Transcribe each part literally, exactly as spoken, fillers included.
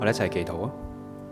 我哋一齊祈禱啊！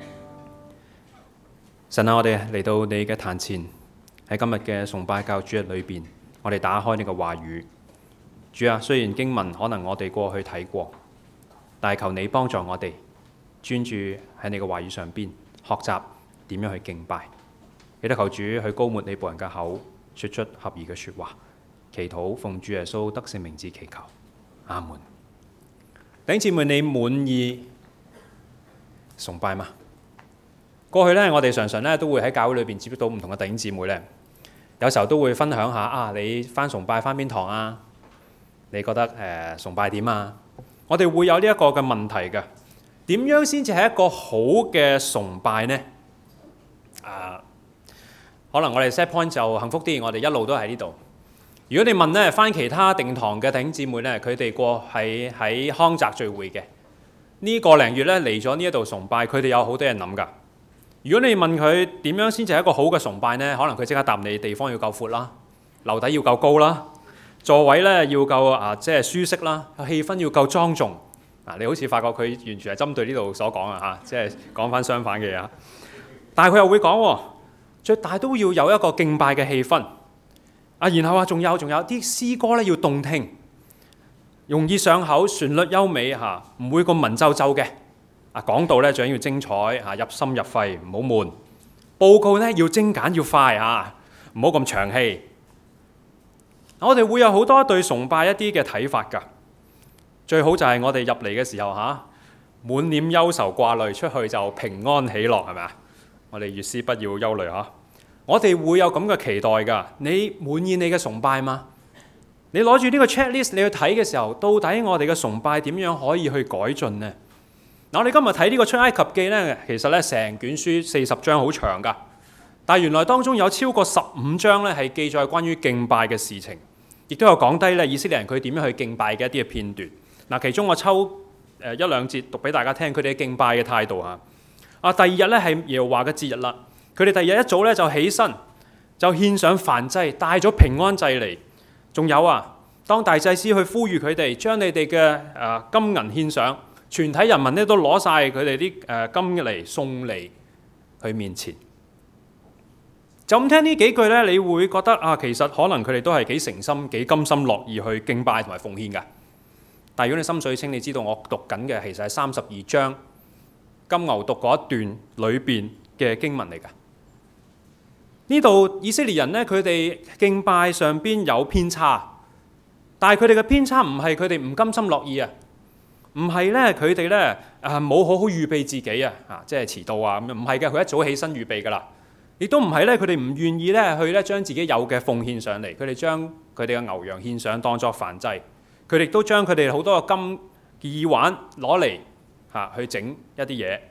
神啊，我哋嚟到你嘅壇前，喺今日嘅崇拜教主日裏邊，我哋打開你嘅話語。主啊，雖然經文可能我哋過去睇過，但係求你幫助我哋專注喺你嘅話語上邊，學習點樣去敬拜。亦都求主去膏抹你僕人嘅口，說出合宜嘅說話。祈禱奉主耶穌得勝名字祈求，阿門。弟兄姊妹，你滿意崇拜嗎？過去咧，我哋常常咧都會喺教會裏邊接觸到唔同嘅弟兄姊妹咧，有時候都會分享下啊，你返崇拜返邊堂啊？你覺得誒、呃、崇拜點啊？我哋會有呢一個嘅問題嘅，點樣先至係一個好嘅崇拜呢？啊，可能我哋 set point 就幸福啲，我哋一路都喺呢度。如果你問咧，返其他定堂嘅弟兄姊妹咧，佢哋過喺喺康澤聚會嘅呢個零月咧嚟咗呢一度崇拜，佢哋有好多人諗㗎。如果你問佢點樣先至係一個好嘅崇拜呢？可能佢即刻答你：地方要夠闊啦，樓底要夠高啦，座位咧要夠啊，即係舒適啦，氣氛要夠莊重。啊，你好似發覺佢完全係針對呢度所講啊嚇，即係講翻相反嘅嘢。但係佢又會講，最大都要有一個敬拜嘅氣氛。啊，然後啊，仲有仲有啲詩歌咧要動聽，容易上口，旋律優美嚇，唔會咁文縐縐嘅。啊，講道咧最緊要精彩嚇，入心入肺，唔好悶。報告咧要精簡要快嚇，唔好咁長氣。我哋會有好多對崇拜一啲嘅睇法㗎。最好就係我哋入嚟嘅時候嚇，滿臉憂愁掛慮，出去就平安喜樂，係咪啊？我哋越思不要憂慮嚇。我哋會有咁嘅期待㗎。你滿意你嘅崇拜嗎？你攞住呢個 checklist 你去睇嘅時候，到底我哋嘅崇拜點樣可以去改進呢？嗱，我哋今日睇呢個出埃及記呢，其實呢成卷書四十章好長㗎，但係原來當中有超過十五章呢係記載關於敬拜嘅事情，亦都有講低呢以色列人佢點樣去敬拜嘅一啲嘅片段。嗱，其中我抽誒一兩節讀俾大家聽，佢哋嘅敬拜嘅態度嚇。啊，第二日呢係耶和華嘅節日啦，佢哋第二日一早呢就起身，就獻上燔祭，帶咗平安祭嚟。仲有啊，當大祭司去呼籲佢哋將你哋嘅誒金銀獻上。全體人民咧都攞晒佢哋啲誒金嚟送嚟佢面前，就咁聽呢幾句咧，你會覺得啊，其實可能佢哋都係幾誠心、幾甘心樂意去敬拜同埋奉獻㗎。但係如果你心水清，你知道我讀緊嘅其實係三十二章金牛犢嗰一段裏邊嘅經文嚟㗎。呢度以色列人咧，佢哋敬拜上邊有偏差，但係佢哋嘅偏差唔係佢哋唔甘心樂意啊。唔係咧，佢哋咧啊冇好好預備自己啊，啊即係遲到啊咁樣，唔係嘅，佢一早起身預備噶啦。亦都唔係咧，佢哋唔願意咧去咧將自己有嘅奉獻上嚟，佢哋將佢哋嘅牛羊獻上當作燔祭，佢哋都將佢哋好多嘅金耳環攞嚟嚇去整一啲嘢。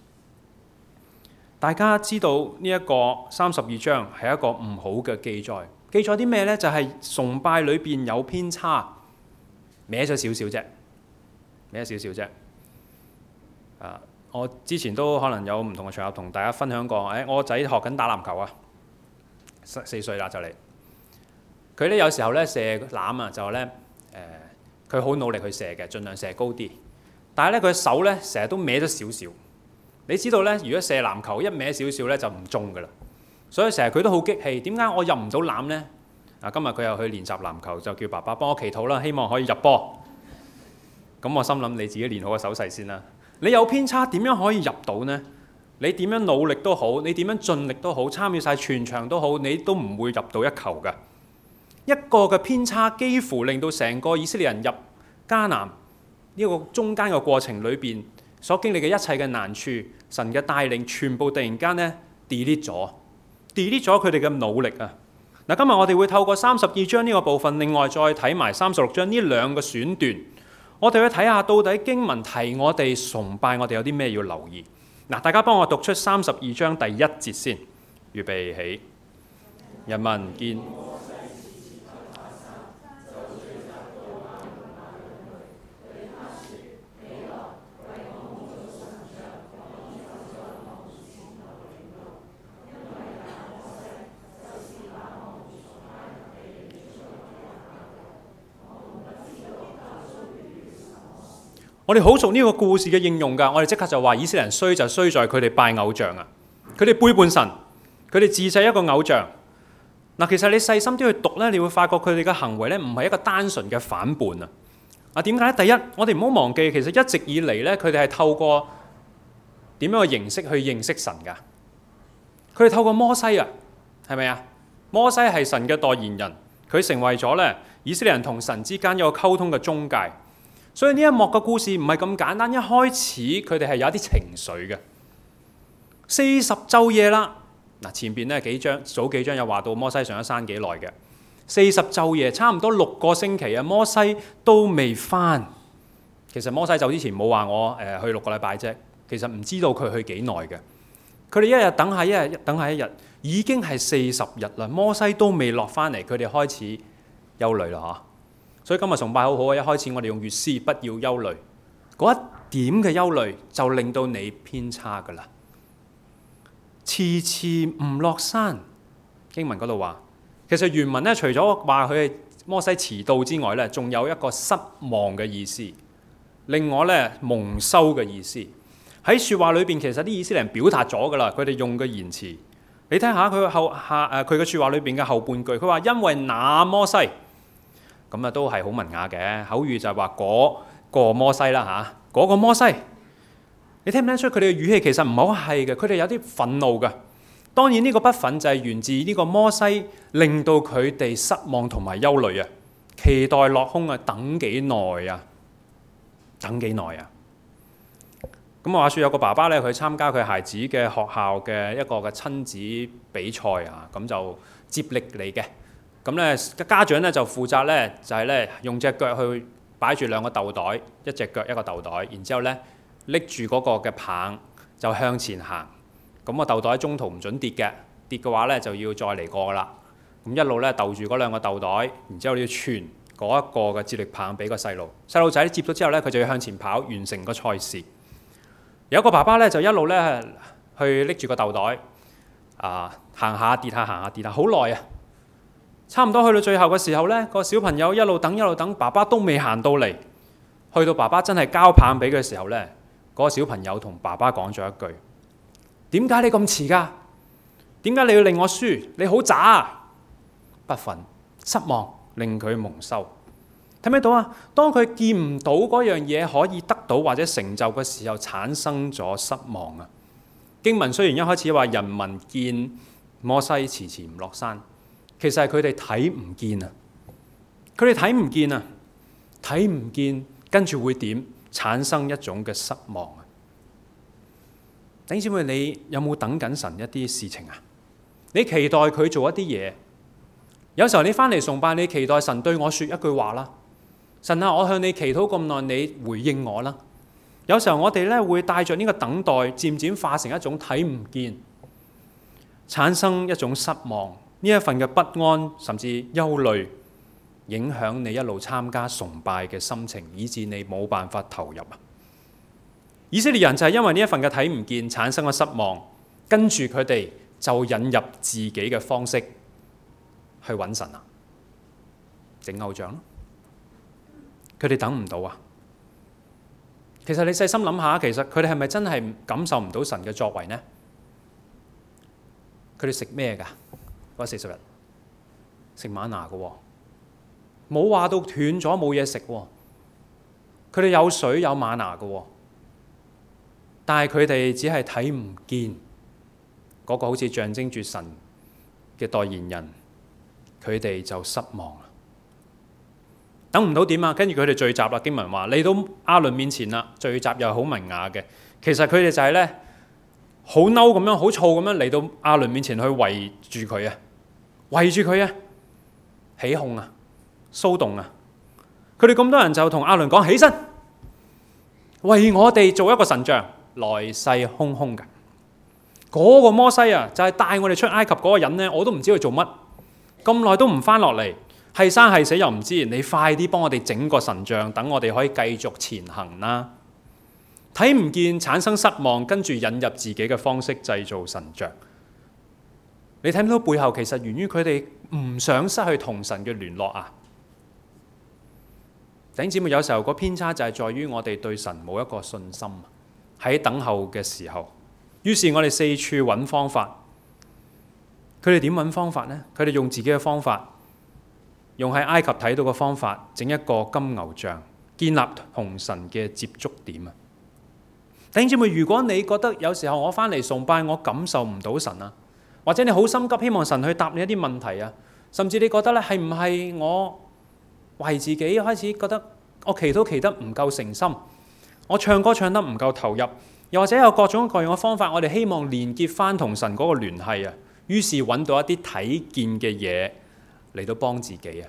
大家知道呢一個三十二章係一個唔好嘅記載，記載啲咩咧？就係崇拜裏邊有偏差，歪咗少少啫。咩少少啫？啊！我之前都可能有唔同嘅場合同大家分享過。誒、哎，我個仔學緊打籃球啊，四四歲啦就嚟。佢咧有時候咧射籃啊，就咧誒，佢、呃、好努力去射嘅，盡量射高啲。但係咧佢手咧成日都歪咗少少。你知道咧，如果射籃球一歪少少咧就唔中㗎啦。所以成日佢都好激氣。點解我入唔到籃咧？啊！今日佢又去練習籃球，就叫爸爸幫我祈禱啦，希望可以入波。咁我心諗你自己練好個手勢先啦。你有偏差點樣可以入到呢？你點樣努力都好，你點樣盡力都好，參與晒全場都好，你都唔會入到一球㗎。一個嘅偏差幾乎令到成個以色列人入迦南呢個中間嘅過程裏邊所經歷嘅一切嘅難處，神嘅帶領全部突然間呢 delete 咗 delete 咗佢哋嘅努力啊！嗱，今日我哋會透過三十二章呢個部分，另外再睇埋三十六章呢兩個選段。我哋去睇下到底經文提我哋崇拜，我哋有啲咩要留意？嗱，大家幫我讀出三十二章第一節先，預備起。人民見我哋好熟呢個故事嘅應用㗎，我哋即刻就話以色列人衰就衰在佢哋拜偶像啊，佢哋背叛神，佢哋自製一個偶像。嗱，其實你細心啲去讀咧，你會發覺佢哋嘅行為咧唔係一個單純嘅反叛啊。啊，點解咧？第一，我哋唔好忘記，其實一直以嚟咧，佢哋係透過點樣嘅形式去認識神㗎。佢哋透過摩西啊，係咪啊？摩西係神嘅代言人，佢成為咗咧以色列人同神之間有個溝通嘅中介。所以呢一幕嘅故事唔係咁簡單，一開始佢哋係有一啲情緒嘅。四十晝夜啦，嗱，前邊咧幾章早幾章有話到摩西上咗山幾耐嘅，四十晝夜差唔多六個星期啊，摩西都未返。其實摩西走之前冇話我誒去六個禮拜啫，其實唔知道佢去幾耐嘅。佢哋一日等下一日等下一日，已經係四十日啦，摩西都未落返嚟，佢哋開始憂慮啦嚇。所以今日崇拜好好啊！一開始我哋用粵詩，不要憂慮，嗰一點嘅憂慮就令到你偏差噶啦。遲遲唔落山，經文嗰度話，其實原文咧除咗話佢係摩西遲到之外咧，仲有一個失望嘅意思，另外咧蒙羞嘅意思。喺説話裏邊，其實啲以色列人表達咗噶啦，佢哋用嘅言辭，你睇下佢後下誒佢嘅説話裏邊嘅後半句，佢話因為那摩西。咁啊，都係好文雅嘅口語，就係話嗰個摩西啦嚇，嗰個摩西，你聽唔聽得出佢哋嘅語氣其實唔好係嘅，佢哋有啲憤怒嘅。當然呢個不忿就係源自呢個摩西，令到佢哋失望同埋憂慮啊，期待落空啊，等幾耐啊，等幾耐啊。咁話説有個爸爸咧，佢參加佢孩子嘅學校嘅一個嘅親子比賽啊，咁就接力嚟嘅。咁咧，家長咧就負責咧，就係咧用隻腳去擺住兩個豆袋，一隻腳一個豆袋，然之後咧拎住嗰個嘅棒就向前行。咁個豆袋中途唔準跌嘅，跌嘅話咧就要再嚟過啦。咁一路咧逗住嗰兩個豆袋，然之後你要傳嗰一個嘅接力棒俾個細路。細路仔接咗之後咧，佢就要向前跑，完成個賽事。有一個爸爸咧就一路咧去拎住個豆袋，啊行下跌下行下跌下，好耐啊！差唔多去到最後嘅時候呢，個小朋友一路等一路等，爸爸都未行到嚟。去到爸爸真係交棒俾佢嘅時候呢，嗰個小朋友同爸爸講咗一句：點解你咁遲㗎？點解你要令我輸？你好渣啊！不忿、失望，令佢蒙羞。睇唔睇到啊？當佢見唔到嗰樣嘢可以得到或者成就嘅時候，產生咗失望啊！經文雖然一開始話人民見摩西遲遲唔落山。其實係佢哋睇唔見啊！佢哋睇唔見啊！睇唔見，跟住會點？產生一種嘅失望啊！弟兄姊妹，你有冇等緊神一啲事情啊？你期待佢做一啲嘢？有時候你返嚟崇拜，你期待神對我說一句話啦。神啊，我向你祈禱咁耐，你回應我啦。有時候我哋咧會帶着呢個等待，漸漸化成一種睇唔見，產生一種失望。呢一份嘅不安甚至憂慮，影響你一路參加崇拜嘅心情，以致你冇辦法投入啊！以色列人就係因為呢一份嘅睇唔見，產生咗失望，跟住佢哋就引入自己嘅方式去揾神啊，整偶像咯。佢哋等唔到啊！其實你細心諗下，其實佢哋係咪真係感受唔到神嘅作為呢？佢哋食咩㗎？嗰四十日食嗎哪嘅喎，冇話到斷咗冇嘢食喎。佢哋有水有嗎哪嘅喎，但係佢哋只係睇唔見嗰個好似象徵住神嘅代言人，佢哋就失望啦。等唔到點啊？跟住佢哋聚集啦。經文話嚟到亞倫面前啦，聚集又好文雅嘅。其實佢哋就係咧。好嬲咁樣，好燥咁樣嚟到亞倫面前去圍住佢啊，圍住佢啊，起哄啊，騷動啊！佢哋咁多人就同亞倫講：起身，為我哋做一個神像，來勢洶洶嘅。嗰個摩西啊，就係帶我哋出埃及嗰個人呢，我都唔知佢做乜，咁耐都唔翻落嚟，係生係死又唔知。你快啲幫我哋整個神像，等我哋可以繼續前行啦。睇唔見，產生失望，跟住引入自己嘅方式製造神像。你睇唔到背後其實源於佢哋唔想失去同神嘅聯絡啊！ 弟兄姊妹，有時候個偏差就係在於我哋對神冇一個信心，喺等候嘅時候，於是我哋四處揾方法。佢哋點揾方法呢？佢哋用自己嘅方法，用喺埃及睇到嘅方法，整一個金牛像，建立同神嘅接觸點啊！弟兄姊妹，如果你覺得有時候我返嚟崇拜，我感受唔到神啊，或者你好心急希望神去答你一啲問題啊，甚至你覺得咧係唔係我為自己開始覺得我祈禱祈得唔夠誠心，我唱歌唱得唔夠投入，又或者有各種各樣嘅方法，我哋希望連結返同神嗰個聯繫啊，於是揾到一啲睇見嘅嘢嚟到幫自己啊！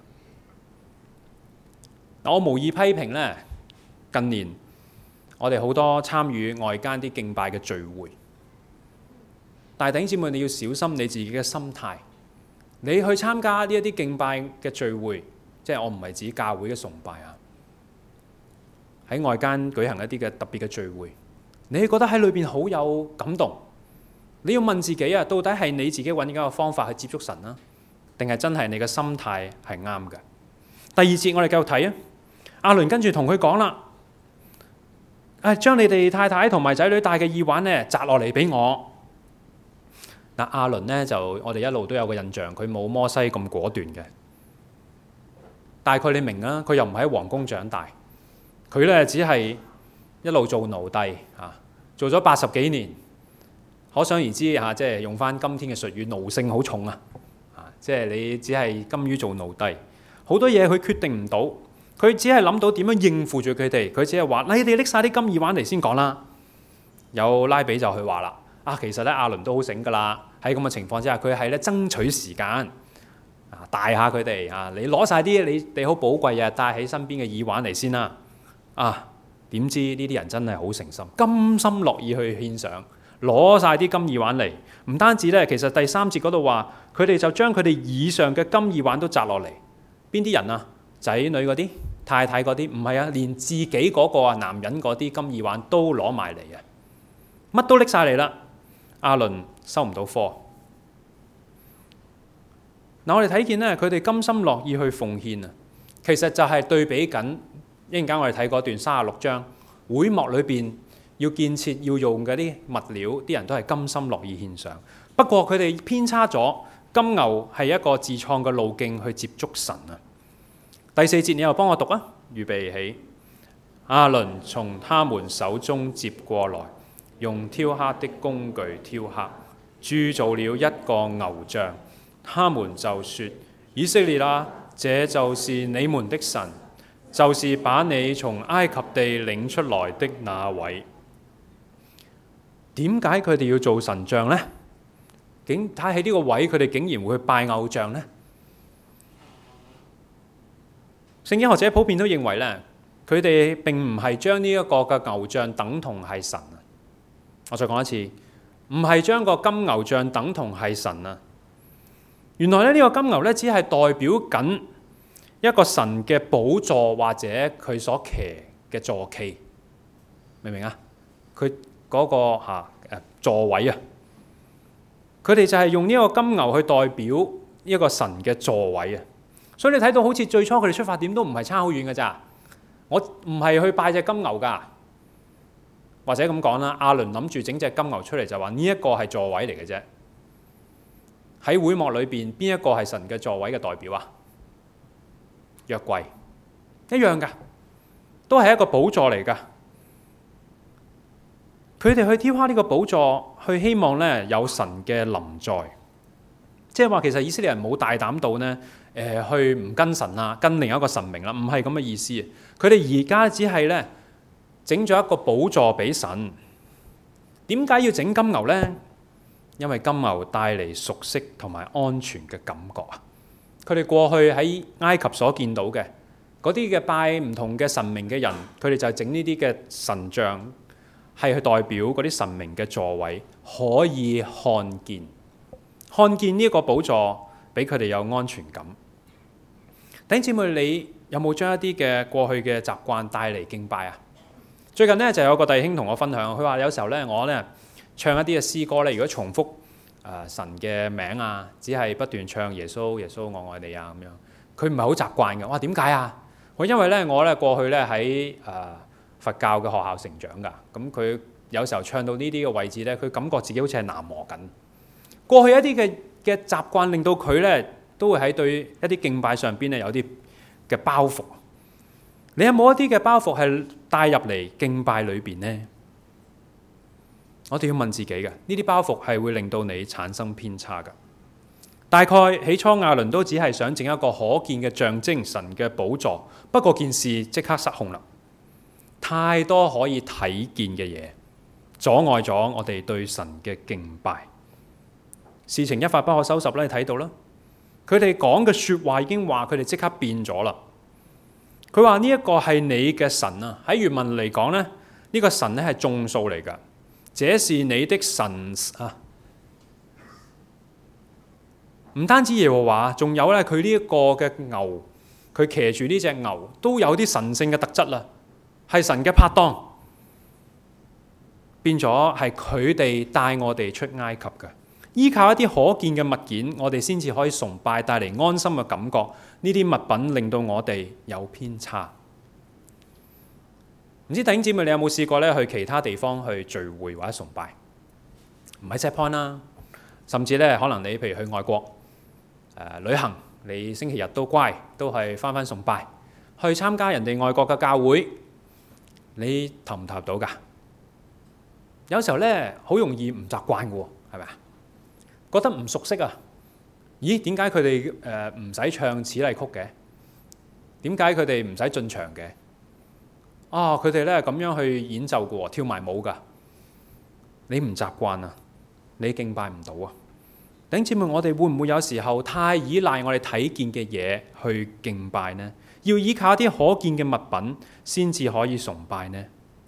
我無意批評咧，近年我哋好多參與外間啲敬拜嘅聚會，但係弟兄姊妹，你要小心你自己嘅心態。你去參加呢一啲敬拜嘅聚會，即係我唔係指教會嘅崇拜啊，喺外間舉行一啲嘅特別嘅聚會，你覺得喺裏邊好有感動，你要問自己啊，到底係你自己揾緊個方法去接觸神啊，定係真係你嘅心態係啱嘅？第二節我哋繼續睇啊，亞倫跟住同佢講啦。誒，將你哋太太同埋仔女戴嘅耳環咧摘落嚟俾我。嗱，亞倫咧就我哋一路都有個印象，佢冇摩西咁果斷嘅。大概你明啦，佢又唔喺皇宮長大，佢咧只係一路做奴隸啊，做咗八十幾年。可想而知嚇，即係用翻今天嘅術語，奴性好重啊！啊，即係你只係甘於做奴隸，好多嘢佢決定唔到。佢只係諗到點樣應付住佢哋，佢只係話：你哋拎晒啲金耳環嚟先講啦。有拉比就去話啦，啊，其實咧亞倫都好醒噶啦，喺咁嘅情況之下，佢係咧爭取時間，啊，帶下佢哋啊，你攞晒啲你你好寶貴啊，帶喺身邊嘅耳環嚟先啦。啊，點知呢啲人真係好誠心，甘心樂意去獻上，攞晒啲金耳環嚟。唔單止咧，其實第三節嗰度話，佢哋就將佢哋以上嘅金耳環都摘落嚟。邊啲人啊？仔女嗰啲？太太嗰啲？唔係啊，連自己嗰個啊男人嗰啲金耳環都攞埋嚟啊，乜都拎晒嚟啦。亞倫收唔到科。嗱，我哋睇見咧，佢哋甘心樂意去奉獻啊，其實就係對比緊一陣間我哋睇嗰段三十六章會幕裏邊要建設要用嘅啲物料，啲人都係甘心樂意獻上。不過佢哋偏差咗，金牛係一個自創嘅路徑去接觸神啊。第四節你又幫我讀啊！預備起，亞倫從他們手中接過來，用雕刻的工具雕刻，鑄造了一個牛像。他們就說：以色列啊，這就是你們的神，就是把你從埃及地領出來的那位。點解佢哋要做神像呢？竟睇喺呢個位，佢哋竟然會去拜偶像呢？聖經學者普遍都認為咧，佢哋並唔係將呢一個嘅牛像等同係神啊！我再講一次，唔係將個金牛像等同係神啊！原來咧，呢個金牛咧，只係代表緊一個神嘅寶座或者佢所騎嘅坐騎，明唔明啊？佢嗰個嚇誒座位啊，佢哋就係用呢個金牛去代表一個神嘅座位啊！所以你睇到好似最初佢哋出發點都唔係差好遠嘅咋，我唔係去拜隻金牛㗎，或者咁講啦，亞倫諗住整隻金牛出嚟就話呢一個係座位嚟嘅啫。喺會幕裏邊，邊一個係神嘅座位嘅代表啊？約櫃一樣㗎，都係一個寶座嚟㗎。佢哋去雕刻呢個寶座，去希望咧有神嘅臨在，即係話其實以色列人冇大膽到呢。誒、呃、去唔跟神啊，跟另一個神明啦，唔係咁嘅意思。佢哋而家只係咧整咗一個寶座俾神。點解要整金牛呢？因為金牛帶嚟熟悉同埋安全嘅感覺啊！佢哋過去喺埃及所見到嘅嗰啲嘅拜唔同嘅神明嘅人，佢哋就係整呢啲嘅神像，係去代表嗰啲神明嘅座位，可以看見，看見呢一個寶座，俾佢哋有安全感。弟兄姊妹，你有冇將一啲嘅過去嘅習慣帶嚟敬拜啊？最近咧就有個弟兄同我分享，佢話有時候咧我咧唱一啲嘅詩歌咧，如果重複誒、呃、神嘅名啊，只係不斷唱耶穌耶穌我愛你啊咁樣，佢唔係好習慣嘅。哇，點解啊？ 我因為咧，我咧過去咧喺誒佛教嘅學校成長㗎，咁佢有時候唱到呢啲嘅位置咧，佢感覺自己好似係喃磨緊。過去一啲嘅嘅習慣令到佢咧都會喺對一啲敬拜上邊咧有啲嘅包袱。你有冇一啲嘅包袱係帶入嚟敬拜裏邊呢？我哋要問自己嘅，呢啲包袱係會令到你產生偏差㗎。大概起初亞倫都只係想整一個可見嘅象徵神嘅寶座，不過件事即刻失控啦。太多可以睇見嘅嘢，阻礙咗我哋對神嘅敬拜。事情一發不可收拾咧，你睇到啦。佢哋講嘅説話已經話佢哋即刻變咗啦。佢話呢一個係你嘅神啊，喺原文嚟講咧，呢個神咧係眾數嚟㗎。這是你的神啊！唔單止耶和華，仲有咧佢呢一個嘅牛，佢騎住呢隻牛都有啲神聖嘅特質啦，係神嘅拍檔，變咗係佢哋帶我哋出埃及嘅，依靠一啲可見嘅物件，我哋先至可以崇拜，帶嚟安心嘅感覺。呢啲物品令到我哋有偏差。唔知弟兄姊妹你有冇試過咧去其他地方去聚會或者崇拜？唔係 set point 啦，甚至咧可能你譬如去外國誒、呃、旅行，你星期日都乖，都係返返崇拜，去參加人哋外國嘅教會，你投唔投到㗎？有時候咧好容易唔習慣嘅喎，係咪啊？覺得唔熟悉啊？咦？點解佢哋誒唔使唱此例曲嘅？點解佢哋唔使進場嘅？啊！佢哋咧咁樣去演奏嘅喎，跳埋舞㗎。你唔習慣啊，你敬拜唔到啊。弟兄姊妹，我哋會唔會有時候太依賴我哋睇見嘅嘢去敬拜呢？要依靠一啲可見嘅物品先至可以崇拜呢？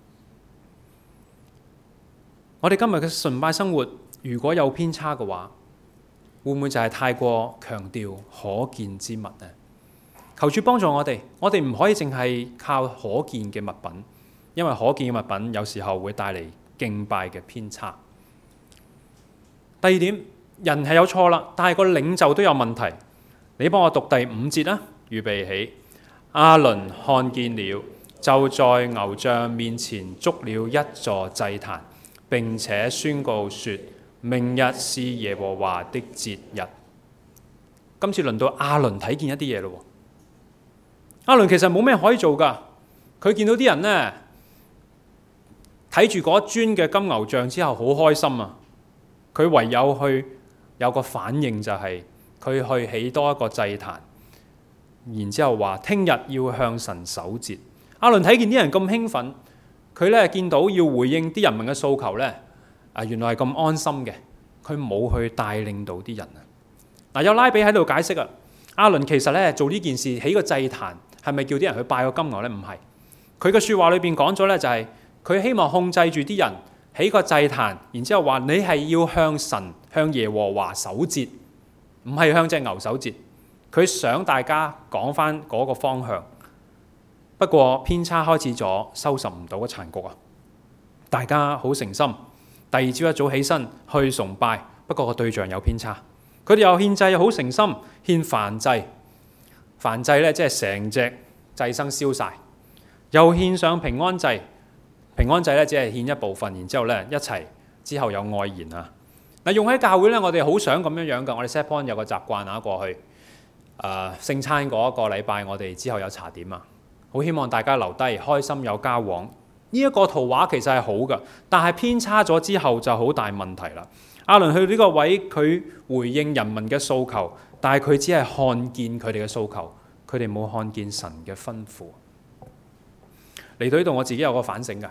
我哋今日嘅崇拜生活如果有偏差嘅話，會唔會就係太過強調可見之物呢？求主幫助我哋，我哋唔可以淨係靠可見嘅物品，因為可見嘅物品有時候會帶嚟敬拜嘅偏差。第二點，人係有錯啦，但係個領袖都有問題。你幫我讀第五節啦，預備起。亞倫看見了，就在牛像面前築了一座祭壇，並且宣告說：明日是耶和華的節日。今次輪到亞倫睇見一啲嘢咯。亞倫其實冇咩可以做㗎，佢見到啲人呢，睇住嗰尊嘅金牛像之後好開心啊！佢唯有去有個反應，就係佢去起多一個祭壇，然之後話聽日要向神守節。亞倫睇見啲人咁興奮，佢咧見到要回應啲人民嘅訴求咧，啊原來係咁安心嘅，佢冇去帶領到啲人啊！嗱，有拉比喺度解釋啊，亞倫其實咧做呢件事起個祭壇。係咪叫啲人去拜個金牛呢？唔係，佢嘅説話裏邊講咗呢，就係佢希望控制住啲人起個祭壇，然之後話你係要向神、向耶和華守節，唔係向隻牛守節。佢想大家講翻嗰個方向，不過偏差開始咗，收拾唔到嘅殘局啊！大家好誠心，第二朝一早起身去崇拜，不過個對象有偏差，佢哋又獻祭好誠心，獻燔祭。燔祭咧，即係成隻祭牲燒晒，又獻上平安祭。平安祭咧，只係獻一部分，然之後咧一齊之後有愛筵啊。嗱，用喺教會咧，我哋好想咁樣樣噶。我哋 set point 有個習慣啊，過去誒、呃、聖餐嗰一個禮拜，我哋之後有茶點啊，好希望大家留低，開心有交往。呢、這、一個圖畫其實係好噶，但係偏差咗之後就好大問題啦。亞倫去呢個位，佢回應人民嘅訴求。但係佢只係看見佢哋嘅訴求，佢哋冇看見神嘅吩咐。嚟到呢度，我自己有個反省㗎。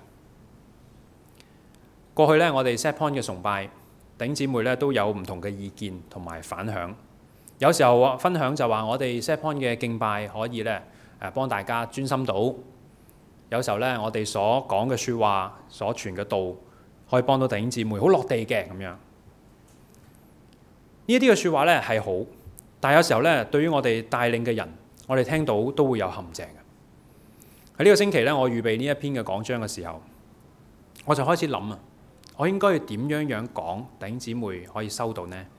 過去咧，我哋 set point 嘅崇拜，弟兄姊妹咧都有唔同嘅意見同埋反響。有時候分享就話，我哋 set point 嘅敬拜可以咧誒幫大家專心到。有時候咧，我哋所講嘅説話、所傳嘅道，可以幫到弟兄姊妹好落地嘅咁樣。呢一啲嘅説話咧係好。但係有時候咧，對於我哋帶領嘅人，我哋聽到都會有陷阱嘅。喺呢個星期咧，我預備呢一篇嘅講章嘅時候，我就開始諗啊，我應該要點樣樣講，弟兄姊妹可以收到呢？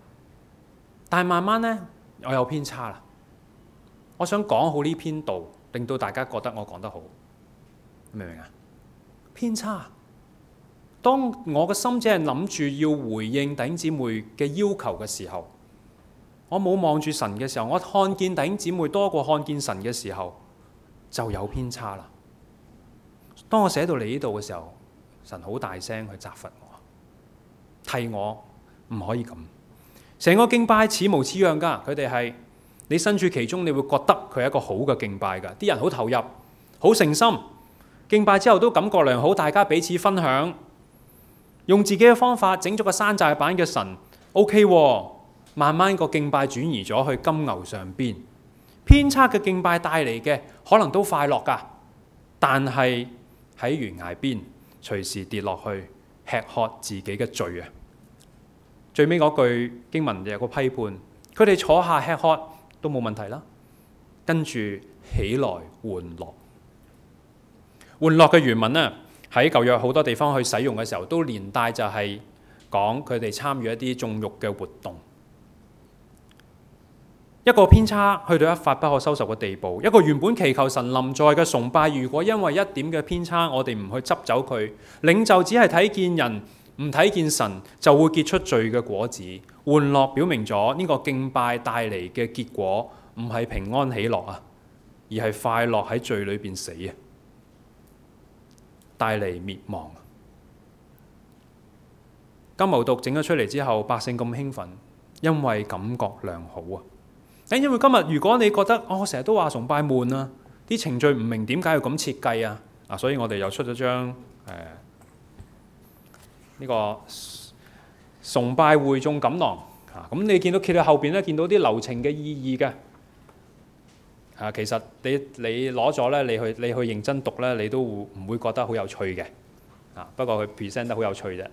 但係慢慢咧，我有偏差啦。我想講好呢篇道， 令到大家覺得我講得好，明唔明啊？偏差。當我嘅心只係諗住要回應弟兄姊妹嘅要求嘅時候，我冇望住神嘅時候，我看見弟兄姊妹多過看見神嘅時候，就有偏差啦。當我寫到嚟呢度嘅時候，神好大聲去責罰我，提我唔可以咁。成個敬拜似模似樣㗎，佢哋係你身處其中，你會覺得佢係一個好嘅敬拜㗎。啲人好投入，好誠心，敬拜之後都感覺良好，大家彼此分享，用自己嘅方法整咗個山寨版嘅神 ，OK 喎。慢慢個敬拜轉移咗去金牛上邊，偏差嘅敬拜帶嚟嘅可能都快樂㗎，但係喺懸崖邊隨時跌落去吃喝自己嘅罪啊！最尾嗰句經文有個批判，佢哋坐下吃喝都冇問題啦，跟住起來玩樂。玩樂嘅原文呢，喺舊約好多地方去使用嘅時候，都連帶就係講佢哋參與一啲縱慾嘅活動。一個偏差去到一發不可收拾嘅地步，一個原本祈求神臨在嘅崇拜，如果因為一點嘅偏差，我哋唔去執走佢，領袖只係睇見人，唔睇見神，就會結出罪嘅果子。玩樂表明咗呢個敬拜帶嚟嘅結果，唔係平安喜樂啊，而係快樂喺罪裏邊死啊，帶嚟滅亡。金牛犢整咗出嚟之後，百姓咁興奮，因為感覺良好啊。因為今日如果你覺得哦，我成日都話崇拜悶啊，啲程序唔明點解要咁設計啊，啊，所以我哋又出咗張誒呢個崇拜會眾錦囊啊，咁你見到揭到後邊咧，見到啲流程嘅意義嘅啊，其實你你攞咗咧，你去你去認真讀咧，你都唔會覺得好有趣嘅啊，不過佢 present 得好有趣啫。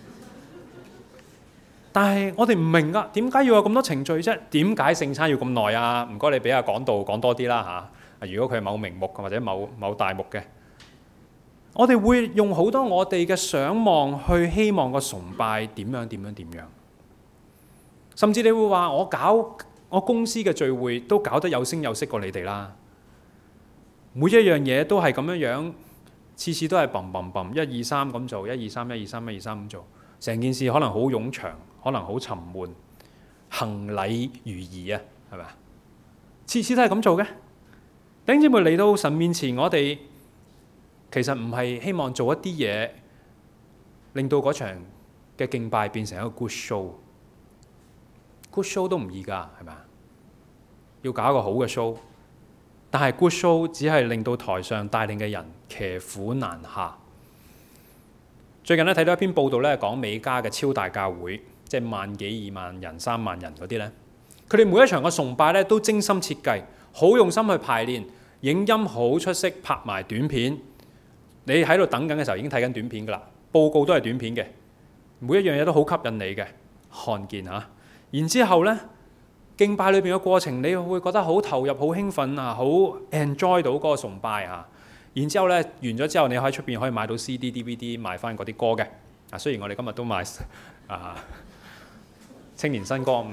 但係我哋唔明㗎，點解要有咁多程序啫？點解聖餐要咁耐啊？唔該你俾阿講道講多啲啦嚇。如果佢係某名目或者某某大目嘅，我哋會用好多我哋嘅想望去希望個崇拜點樣點樣點樣。甚至你會話我搞我公司嘅聚會都搞得有聲有色過你哋啦。每一樣嘢都係咁樣樣，次次都係嘣嘣嘣，一二三咁做，一二三一二三一二三咁做，成件事可能好冗長。可能好沉悶，行禮如儀啊，係咪？次次都係咁做嘅。弟兄姊妹嚟到神面前，我哋其實唔係希望做一啲嘢，令到嗰場嘅敬拜變成一個 good show。good show 都唔易㗎，係咪？要搞一個好嘅 show，但係 good show 只係令到台上帶領嘅人騎虎難下。最近咧睇到一篇報道咧，講美加嘅超大教會。即係萬幾二萬人、三萬人嗰啲呢，佢哋每一場嘅崇拜咧都精心設計，好用心去排練，影音好出色，拍埋短片。你喺度等緊嘅時候已經睇緊短片㗎啦，報告都係短片嘅，每一樣嘢都好吸引你嘅，看見嚇。然之後呢，敬拜裏邊嘅過程，你會覺得好投入、好興奮啊，好 enjoy 到嗰個崇拜啊。然之後呢，完咗之後，你喺出邊可以買到 C D、D V D 賣翻嗰啲歌嘅。啊，雖然我哋今日都買啊。青年新歌，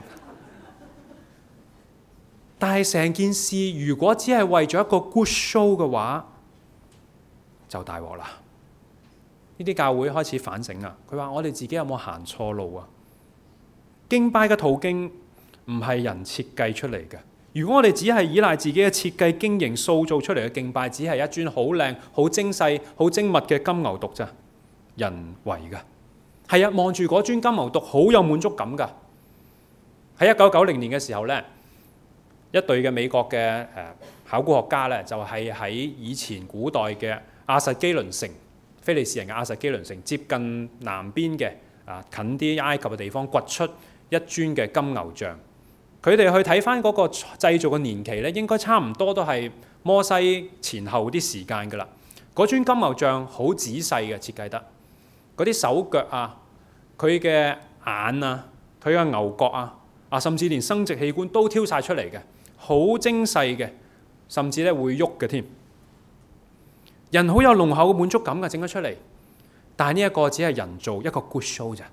但係成件事如果只係為咗一個 good show 嘅話，就大鑊啦。呢啲教會開始反省啊，佢話我哋自己有冇行錯路啊？敬拜嘅途徑唔係人設計出嚟嘅。如果我哋只係依賴自己嘅設計、經營、塑造出嚟嘅敬拜，只係一尊好靚、好精細、好精密嘅金牛犢咋，人為㗎。係啊，望住嗰尊金牛犢好有滿足感㗎。喺一九九零年嘅時候呢，一隊嘅美國嘅誒考古學家呢，就係喺以前古代嘅亞實基倫城，非利士人嘅亞實基倫城接近南邊嘅啊近啲埃及嘅地方掘出一尊嘅金牛像。佢哋去睇翻嗰個製造嘅年期呢，應該差唔多都係摩西前後啲時間㗎啦。嗰尊金牛像好仔細嘅設計得，嗰啲手腳啊，佢嘅眼啊，佢嘅牛角啊。啊，甚至連生殖器官都挑晒出嚟嘅，好精細嘅，甚至咧會喐嘅添。人好有濃厚嘅滿足感嘅，整咗出嚟。但係呢一個只係人做一個 good show 咋。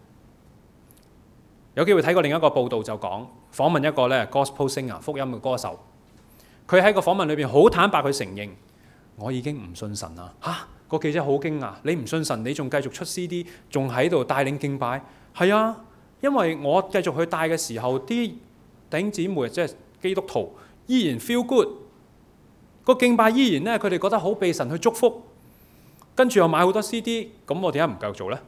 有機會睇過另一個報道就講訪問一個咧 gospel singer 福音嘅歌手， 佢喺個訪問裏邊好坦白去承認，我已經唔信神啦。嚇，個記者好驚訝，你唔信神，你仲繼續出 C D， 仲喺度帶領敬拜？係啊，因為我繼續去帶嘅時候，啲弟兄姊妹即係基督徒依然 feel good，個敬拜依然咧，佢哋覺得好被神去祝福，跟住又買好多 C D， 咁我點解唔繼續做呢？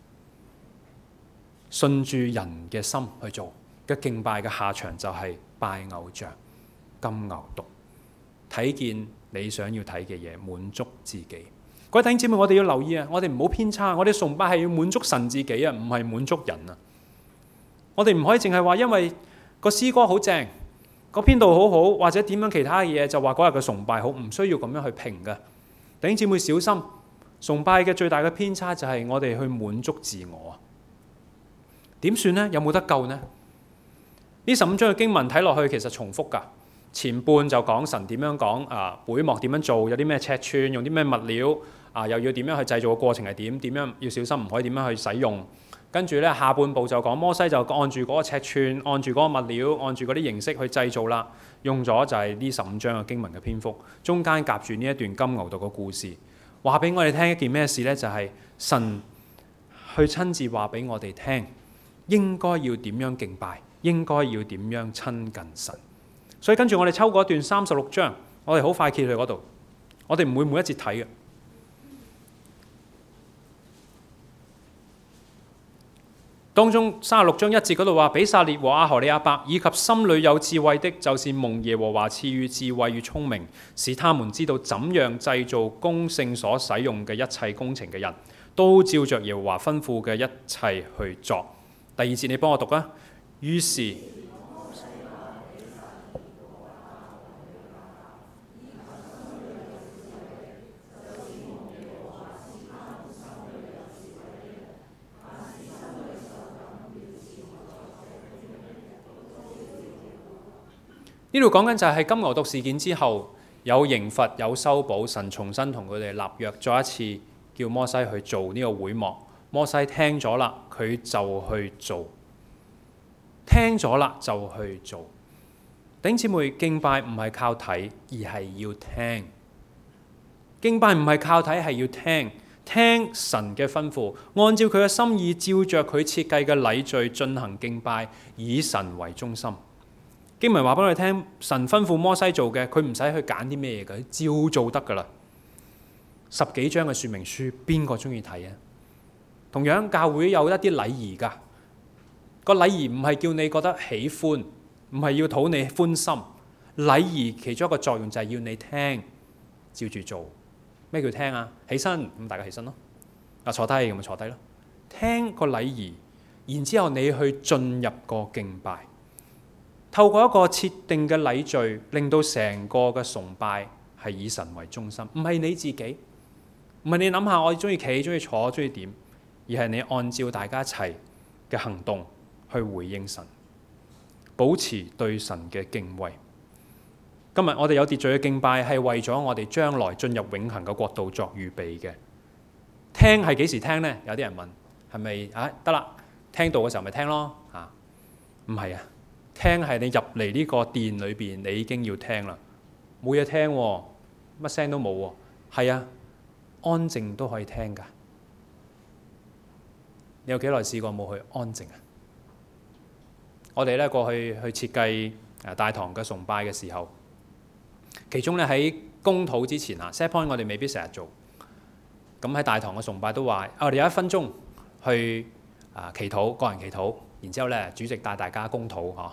順住人嘅心去做嘅敬拜嘅下場就係拜偶像、金牛犢，睇見你想要睇嘅嘢，滿足自己。各位弟兄姊妹，我哋要留意啊！我哋唔好偏差，我哋崇拜係要滿足神自己啊，唔係滿足人啊！我哋唔可以淨係話因為個詩歌好正，個編導好好，或者點樣其他嘅嘢就話嗰日嘅崇拜好，唔需要咁樣去評嘅。弟兄姊妹小心，崇拜嘅最大嘅偏差就係我哋去滿足自我啊！點算呢？有冇得救呢？呢十五章嘅經文睇落去其實重複㗎。前半就講神點樣講啊，會幕點樣做，有啲咩尺寸，用啲咩物料啊，又要點樣去製造嘅過程係點，點樣要小心，唔可以點樣去使用。跟住咧下半部就講摩西就按住嗰個尺寸，按住嗰個物料，按住嗰啲形式去製造啦。用咗就係呢十五章嘅經文嘅篇幅，中間夾住呢一段金牛犢嘅故事，話俾我哋聽一件咩事呢？就係、是、神去親自話俾我哋聽。應該要點樣敬拜？應該要點樣親近神？所以跟住我哋抽嗰段三十六章，我哋好快揭去嗰度。我哋唔會每一節睇嘅。當中三十六章一節嗰度話，比撒列和阿何利亞伯以及心裏有智慧的，就是蒙耶和華賜予智慧與聰明，使他們知道怎樣製造公聖所使用嘅一切工程嘅人，都照着耶和華吩咐嘅一切去作。第二節你幫我讀啊。於是呢度講緊就係金牛犢事件之後有刑罰有修補，神重新同佢哋立約，再一次叫摩西去做呢個會幕。摩西聽咗啦，佢就去做。聽咗啦就去做。弟兄姊妹，敬拜唔係靠睇，而係要聽。敬拜唔係靠睇，係要聽。聽神嘅吩咐，按照佢嘅心意，照着佢設計嘅禮序進行敬拜，以神為中心。經文話俾我哋聽，神吩咐摩西做嘅，佢唔使去揀啲咩嘢嘅，照做得噶啦。十幾章嘅說明書，邊個中意睇啊？同樣教會有一啲禮儀噶，個禮儀唔係叫你覺得喜歡，唔係要討你歡心。禮儀其中一個作用就係要你聽，照住做。咩叫聽啊？起身，咁大家起身咯。啊，坐低咁咪坐低咯。聽個禮儀，然之後你去進入個敬拜，透過一個設定嘅禮序，令到成個嘅崇拜係以神為中心，唔係你自己，唔係你諗下我中意企，中意坐，中意點。而係你按照大家一齊嘅行動去回應神，保持對神嘅敬畏。今日我哋有秩序嘅敬拜係為咗我哋將來進入永恆嘅國度作預備嘅。聽係幾時聽呢？有啲人問係咪啊？得啦，聽到嘅時候咪聽咯啊？唔係啊，聽係你入嚟呢個殿裏邊，你已經要聽啦。冇嘢聽喎，乜聲都冇喎。係啊，安靜都可以聽㗎。你有幾耐試過冇去安靜啊？我哋咧過去去設計誒大堂嘅崇拜嘅時候，其中咧喺公禱之前啊 set point 我哋未必成日做。咁喺大堂嘅崇拜都話，我哋有一分鐘去啊祈禱，個人祈禱，然之後咧主席帶大家公禱嗬。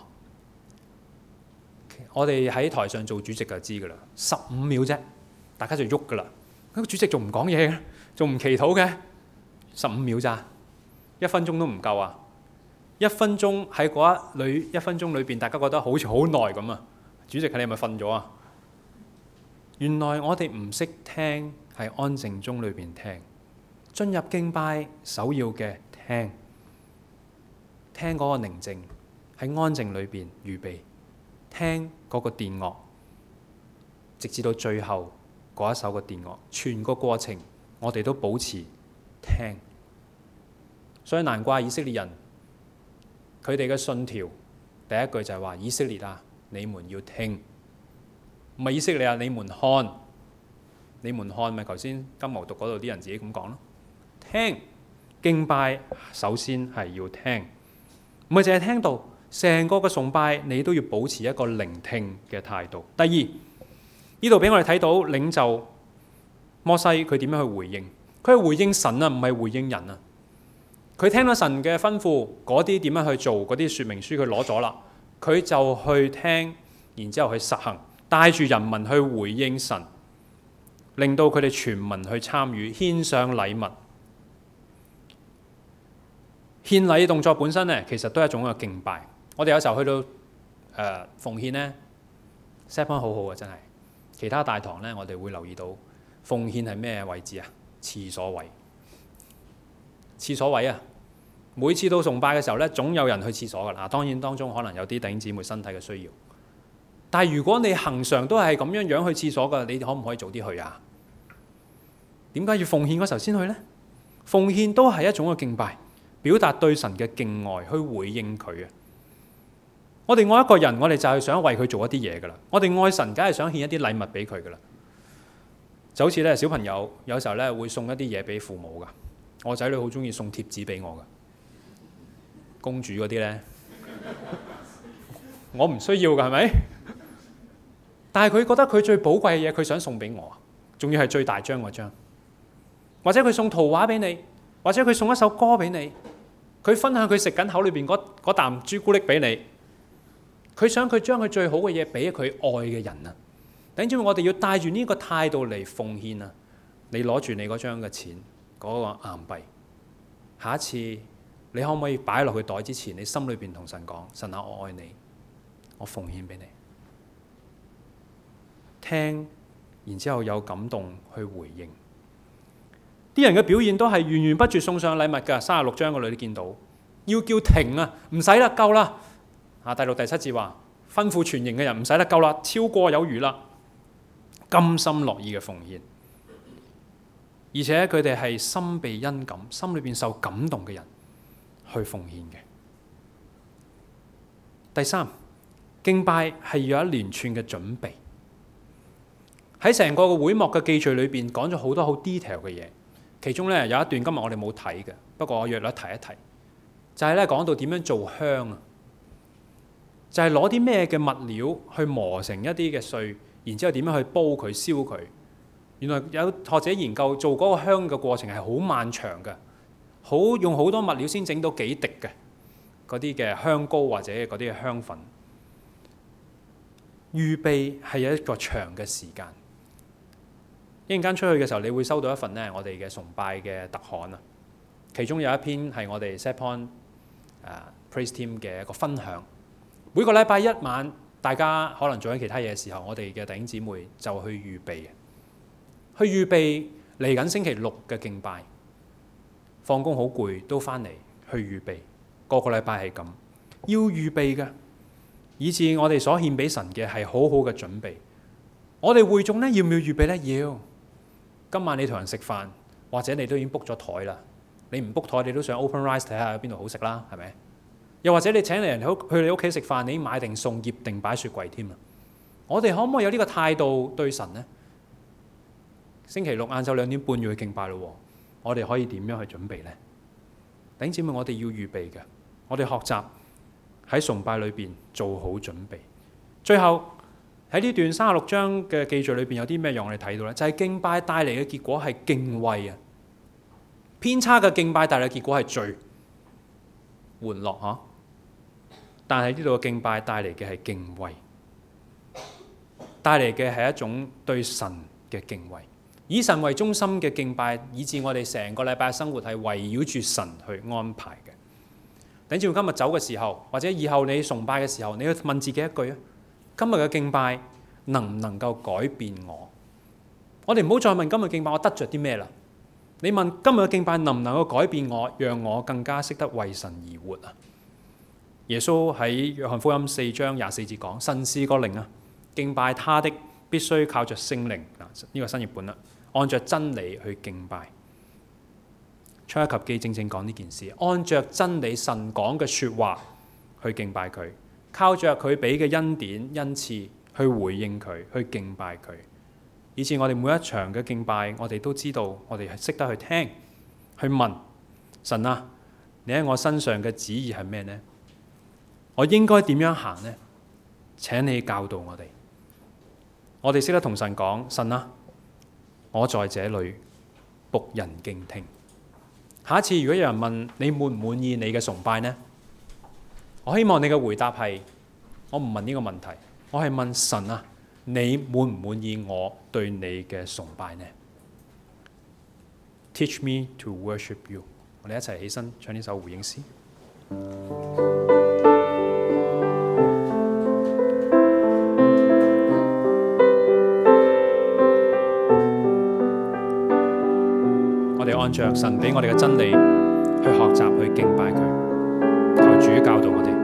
我哋喺台上做主席就知㗎啦，十五秒啫，大家就喐㗎啦。個主席仲唔講嘢嘅，仲唔祈禱嘅，十五秒咋？一分鐘都唔夠啊！一分鐘喺嗰一裏一分鐘裏邊，大家覺得好似好耐咁啊！主席，你係咪瞓咗啊？原來我哋唔識聽，係安靜中裏邊聽。進入敬拜首要嘅聽，聽嗰個寧靜喺安靜裏邊預備，聽嗰個電樂，直至到最後嗰一首嘅電樂，全個過程我哋都保持聽。所以難怪以色列人佢哋嘅信條第一句就係話：以色列啊，你們要聽。 唔係以色列啊，你們看，你們看咪頭先金牛犢嗰度啲人自己咁講咯。聽敬拜首先係要聽，唔係淨係聽到，成個嘅崇拜你都要保持一個聆聽嘅態度。第二，呢度俾我哋睇到領袖摩西佢點樣去回應，佢係回應神啊，唔係回應人啊。佢聽到神嘅吩咐，嗰啲點樣去做，嗰啲說明書佢攞咗啦，佢就去聽，然之後去實行，帶住人民去回應神，令到佢哋全民去參與，獻上禮物。獻禮動作本身咧，其實都係一種嘅敬拜。我哋有時候去到誒、呃、奉獻咧 set point 好好嘅，真係。其他大堂咧，我哋會留意到奉獻係咩位置啊？廁所位。廁所位啊！每次到崇拜嘅時候咧，總有人去廁所㗎啦。當然當中可能有啲弟兄姊妹身體嘅需要，但係如果你恆常都係咁樣樣去廁所㗎，你可唔可以早啲去啊？點解要奉獻嗰時候先去呢？奉獻都係一種嘅敬拜，表達對神嘅敬愛，去回應佢啊！我哋愛一個人，我哋就係想為佢做一啲嘢㗎啦。我哋愛神，梗係想獻一啲禮物俾佢㗎啦。就好似咧，小朋友有時候咧會送一啲嘢俾父母㗎。我仔女好中意送貼紙俾我㗎，公主嗰啲咧，我唔需要㗎，係咪？但係佢覺得佢最寶貴嘅嘢，佢想送俾我，仲要係最大張嗰張，或者佢送圖畫俾你，或者佢送一首歌俾你，佢分享佢食緊口裏邊嗰嗰啖朱古力俾你，佢想佢將佢最好嘅嘢俾佢愛嘅人啊！等住我哋要帶住呢個態度嚟奉獻啊！你攞住你嗰張嘅錢。嗰個硬幣，下一次你可唔可以擺落佢袋之前，你心裏邊同神講：神啊，我愛你，我奉獻俾你。聽，然之後有感動去回應。啲人嘅表現都係源源不絕送上禮物㗎。三十六章嗰度你見到，要叫停啊，唔使啦，夠啦。啊，第六第七節話吩咐全營嘅人唔使啦，夠啦，超過有餘啦，甘心樂意嘅奉獻。而且佢哋係心被恩感，心裏邊受感動嘅人去奉獻嘅。第三，敬拜係要有一連串嘅準備。喺成個嘅會幕嘅記敘裏邊講咗好多好 detail 嘅嘢，其中咧有一段今日我哋冇睇嘅，不過我約略提一提，就係咧講到點樣做香啊，就係攞啲咩嘅物料去磨成一啲嘅碎，然之後點樣去煲佢燒佢。原來有學者研究做嗰個香嘅過程係好漫長嘅，好用好多物料先整到幾滴嘅嗰啲嘅香膏或者嗰啲嘅香粉。預備係有一個長嘅時間。一陣間出去嘅時候，你會收到一份咧我哋嘅崇拜嘅特刊啊。其中有一篇係我哋 Set Point、uh, Praise Team 嘅一個分享。每個禮拜一晚，大家可能做緊其他嘢嘅時候，我哋嘅弟兄姊妹就去預備嘅。去預備嚟緊星期六嘅敬拜，放工好攰都翻嚟去預備，個個禮拜係咁，要預備嘅，以致我哋所獻俾神嘅係好好嘅準備。我哋會眾咧要唔要預備咧？要。今晚你同人食飯，或者你都已經 book 咗台啦，你唔 book 台你都想 open rice 睇下邊度好食啦，係咪？又或者你請嚟人去你屋企食飯，你已經買定餸，醃定擺雪櫃添啦。我哋可唔可以有呢個態度對神呢？星期六晏晝兩點半要去敬拜咯，我哋可以點樣去準備呢？弟兄姊妹，我哋要預備嘅，我哋學習喺崇拜裏邊做好準備。最後喺呢段三十六章嘅記敘裏邊有啲咩讓我哋睇到呢？就係敬拜帶嚟嘅結果係敬畏啊！偏差嘅敬拜帶嚟嘅結果係罪、玩樂嚇，但係呢度嘅敬拜帶嚟嘅係敬畏，帶嚟嘅係一種對神嘅敬畏。以神為中心嘅敬拜，以致我哋成個禮拜嘅生活係圍繞住神去安排嘅。等住今日走嘅時候，或者以後你崇拜嘅時候，你要問自己一句啊：今日嘅敬拜能唔能夠改變我？我哋唔好再問今日敬拜我得着啲咩啦。你問今日嘅敬拜能唔能夠改變我，讓我更加識得為神而活啊？耶穌喺約翰福音四章廿四節講：神是個靈啊，敬拜他的必須靠着聖靈。嗱，呢個新譯本啦。按着真理去敬拜，出埃及記正正講呢件事。按着真理神講嘅說話去敬拜佢，靠着佢俾嘅恩典恩賜去回應佢，去敬拜佢。以至我哋每一場嘅敬拜，我哋都知道，我哋係識得去聽，去問神啊，你喺我身上嘅旨意係咩呢？我應該點樣行呢？請你教導我哋。我哋識得同神講，神啊，我在這裏，僕人敬聽。下一次如果有人問你滿唔滿意你嘅崇拜呢？我希望你嘅回答係，我唔問呢個問題，我係問神啊，你滿唔滿意我對你嘅崇拜呢？ Teach me to worship you。我哋一齊起身唱呢首回應詩。我哋按着神俾我哋嘅真理去學習，去敬拜佢，求主教導我哋。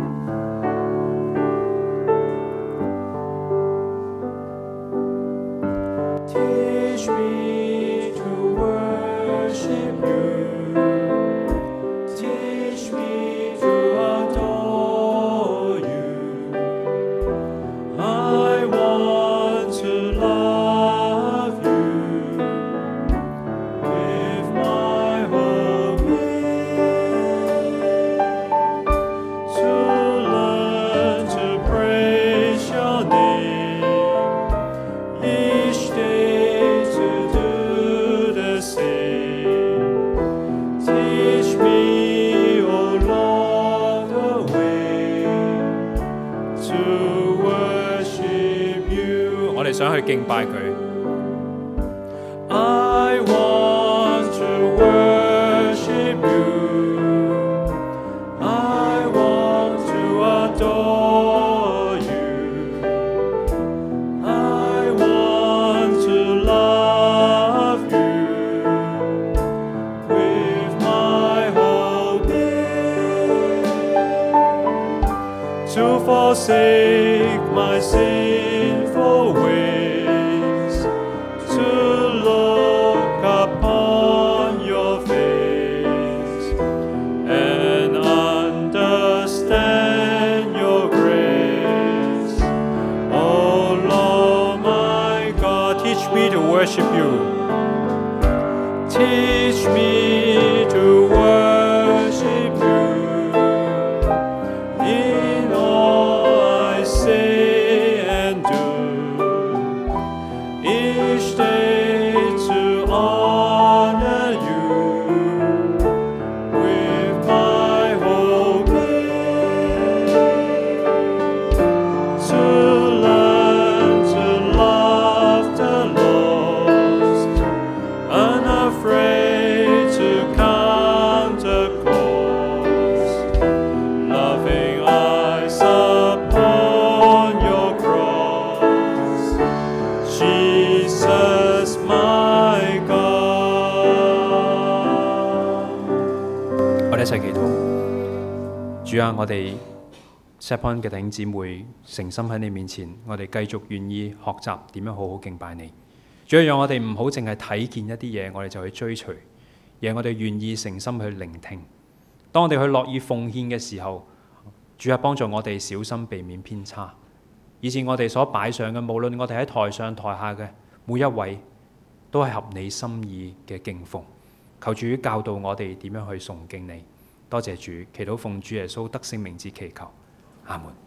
想去敬拜佢。I want to worship you. I want to adore you. I want to love you with my whole being. To forsake my sinful ways. Worship you. Teach me to worship you in all I say and do. Each day to honor you with my whole being. To learn to love the Lord. Unafraid to count the cost, loving eyes upon your cross, Jesus my God。 我哋一齊祈禱。主啊，我哋 Step-on 嘅弟兄姊妹誠心喺你面前，我哋繼續願意學習點樣好好敬拜你。主要讓我哋唔好淨係睇見一啲嘢，我哋就去追隨，而係我哋願意誠心去聆聽。當我哋去樂意奉獻嘅時候，主啊，幫助我哋小心避免偏差，以致我哋所擺上嘅，無論我哋喺台上台下嘅每一位，都係合你心意嘅敬奉。求主教導我哋點樣去崇敬你。多謝主，祈禱奉主耶穌得勝名字祈求，阿門。